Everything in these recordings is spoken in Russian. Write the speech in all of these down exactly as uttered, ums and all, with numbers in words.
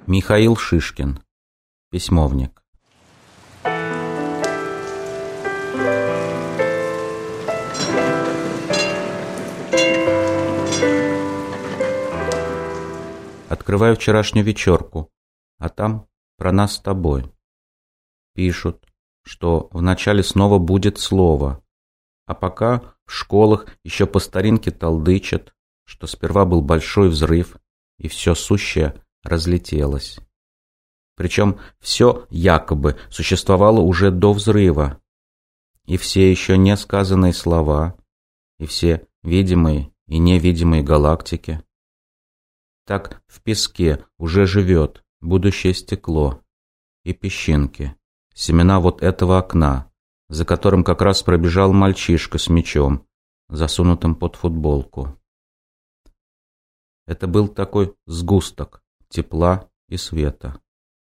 Михаил Шишкин. Письмовник. Открываю вчерашнюю вечерку, а там про нас с тобой. Пишут, что вначале снова будет слово, а пока в школах еще по старинке толдычат, что сперва был большой взрыв, и все сущее разлетелось. Причем все якобы существовало уже до взрыва, и все еще не сказанные слова, и все видимые и невидимые галактики. Так в песке уже живет будущее стекло и песчинки, семена вот этого окна, за которым как раз пробежал мальчишка с мячом, засунутым под футболку. Это был такой сгусток тепла и света.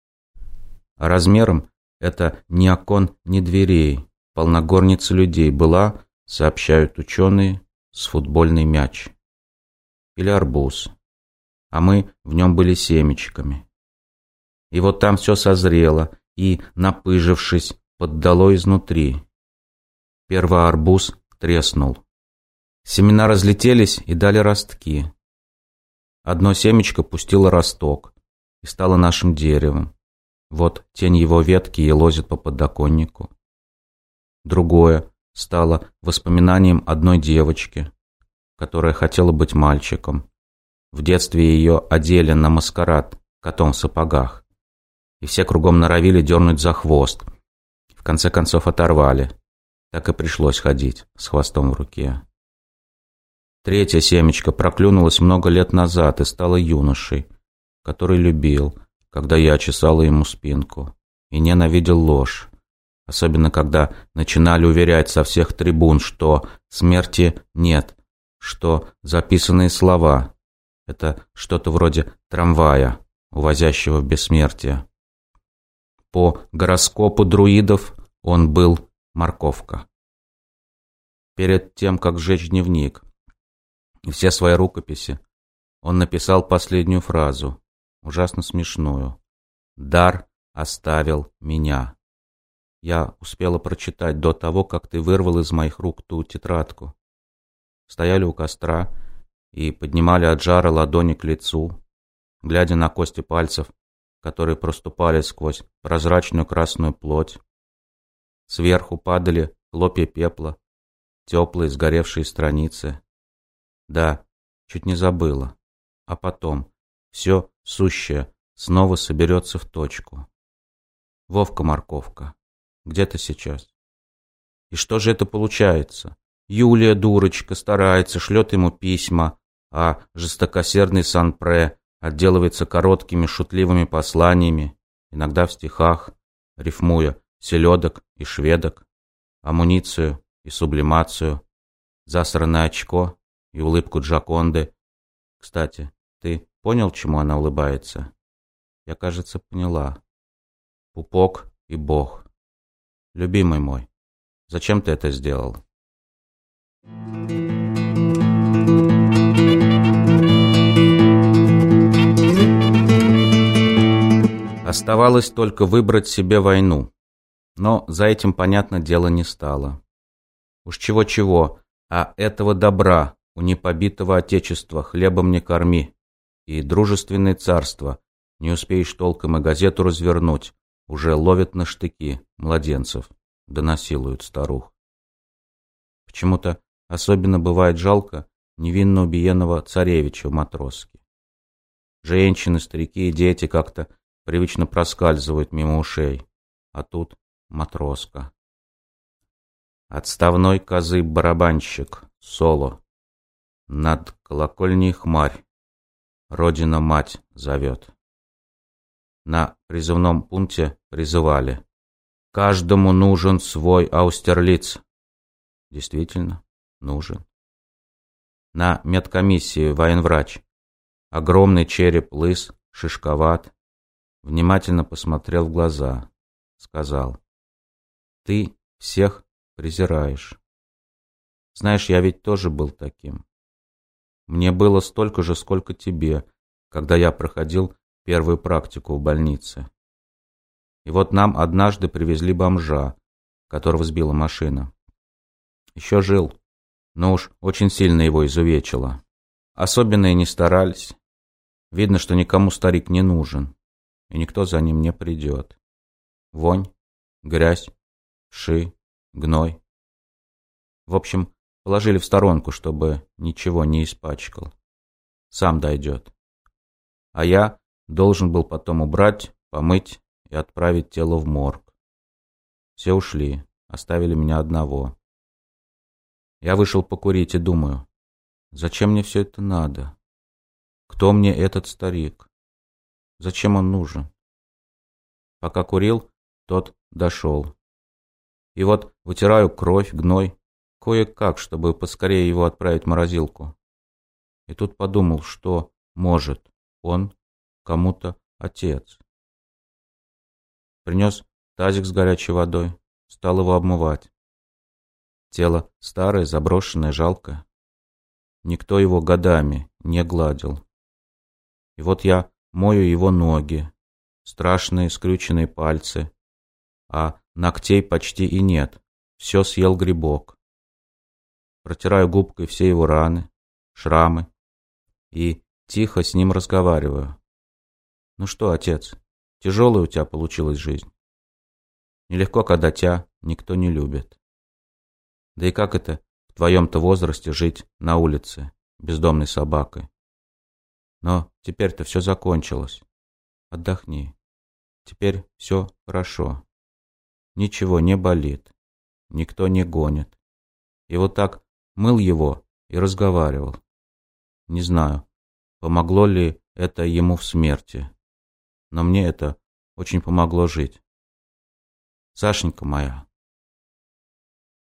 А размером это ни окон, ни дверей, полногорница людей была, сообщают ученые, с футбольный мяч. Или арбуз. А мы в нем были семечками. И вот там все созрело и, напыжившись, поддало изнутри. Первый арбуз треснул. Семена разлетелись и дали ростки. Одно семечко пустило росток и стало нашим деревом. Вот тень его ветки елозит по подоконнику. Другое стало воспоминанием одной девочки, которая хотела быть мальчиком. В детстве ее одели на маскарад котом в сапогах, и все кругом норовили дернуть за хвост. В конце концов оторвали. Так и пришлось ходить с хвостом в руке. Третье семечко проклюнулось много лет назад и стало юношей, который любил, когда я чесала ему спинку, и ненавидел ложь, особенно когда начинали уверять со всех трибун, что смерти нет, что записанные слова — это что-то вроде трамвая, увозящего в бессмертие. По гороскопу друидов он был морковка. Перед тем, как сжечь дневник и все свои рукописи, он написал последнюю фразу, ужасно смешную. «Дар оставил меня». Я успела прочитать до того, как ты вырвал из моих рук ту тетрадку. Стояли у костра и поднимали от жара ладони к лицу, глядя на кости пальцев, которые проступали сквозь прозрачную красную плоть. Сверху падали хлопья пепла, теплые сгоревшие страницы. Да, чуть не забыла. А потом все сущее снова соберется в точку. Вовка-морковка, где ты сейчас? И что же это получается? Юлия, дурочка, старается, шлет ему письма, а жестокосердный Сан-Пре отделывается короткими шутливыми посланиями, иногда в стихах, рифмуя селедок и шведок, амуницию и сублимацию, засранное очко и улыбку Джоконды. Кстати, ты понял, чему она улыбается? Я, кажется, поняла. Пупок и Бог. Любимый мой, зачем ты это сделал? Оставалось только выбрать себе войну. Но за этим, понятно, дело не стало. Уж чего-чего, а этого добра у непобитого отечества хлебом не корми. И дружественное царство, не успеешь толком и газету развернуть, уже ловят на штыки младенцев, да насилуют старух. Почему-то особенно бывает жалко невинно убиенного царевича в Матроске. Женщины, старики и дети как-то привычно проскальзывают мимо ушей, а тут Матроска. Отставной козы-барабанщик, соло. Над колокольней хмарь, Родина-мать зовет. На призывном пункте призывали: каждому нужен свой Аустерлиц. Действительно, нужен. На медкомиссии военврач, огромный череп лыс, шишковат, внимательно посмотрел в глаза, сказал: ты всех презираешь. Знаешь, я ведь тоже был таким. Мне было столько же, сколько тебе, когда я проходил первую практику в больнице. И вот нам однажды привезли бомжа, которого сбила машина. Еще жил, но уж очень сильно его изувечило. Особенно и не старались. Видно, что никому старик не нужен, и никто за ним не придет. Вонь, грязь, вши, гной. В общем, положили в сторонку, чтобы ничего не испачкал. Сам дойдет. А я должен был потом убрать, помыть и отправить тело в морг. Все ушли, оставили меня одного. Я вышел покурить и думаю, зачем мне все это надо? Кто мне этот старик? Зачем он нужен? Пока курил, тот дошел. И вот вытираю кровь, гной, кое-как, чтобы поскорее его отправить в морозилку. И тут подумал, что, может, он кому-то отец. Принес тазик с горячей водой, стал его обмывать. Тело старое, заброшенное, жалкое. Никто его годами не гладил. И вот я мою его ноги, страшные скрюченные пальцы, а ногтей почти и нет, все съел грибок. Протираю губкой все его раны, шрамы и тихо с ним разговариваю. Ну что, отец, тяжелая у тебя получилась жизнь. Нелегко, когда тебя никто не любит. Да и как это в твоем-то возрасте жить на улице бездомной собакой? Но теперь-то все закончилось. Отдохни. Теперь все хорошо. Ничего не болит. Никто не гонит. И вот так мыл его и разговаривал. Не знаю, помогло ли это ему в смерти. Но мне это очень помогло жить. Сашенька моя,